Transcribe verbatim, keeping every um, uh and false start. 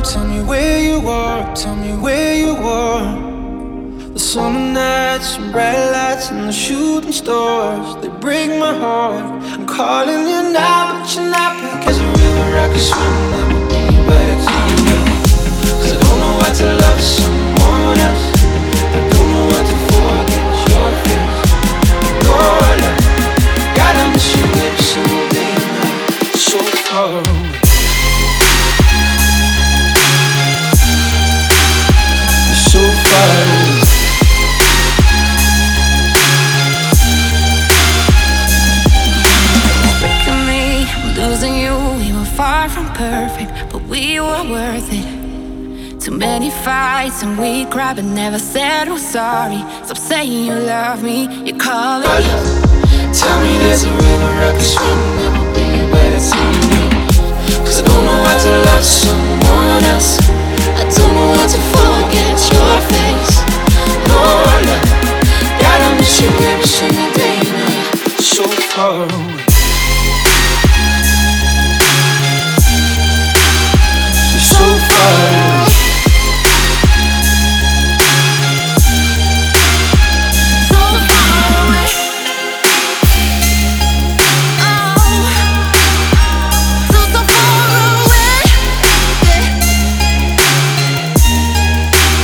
tell me where you are, tell me where you are. The summer nights and bright lights and the shooting stars, they break my heart. I'm calling you now, but you're not back as a river I can swim, never be back to you. Cause I don't know what to love someone else, I don't know what to forget your face. Lord, I gotta miss you every single day and night, so far away. You're so far away. Losing you, we were far from perfect, but we were worth it. Too many fights and we cried but never said we're sorry. Stop saying you love me, you're calling me. Tell me there's a river I can swim, never be back to you. Cause I don't know how to love someone else, I don't know how to forget your face. Lord, I gotta miss you every single day now, so far away.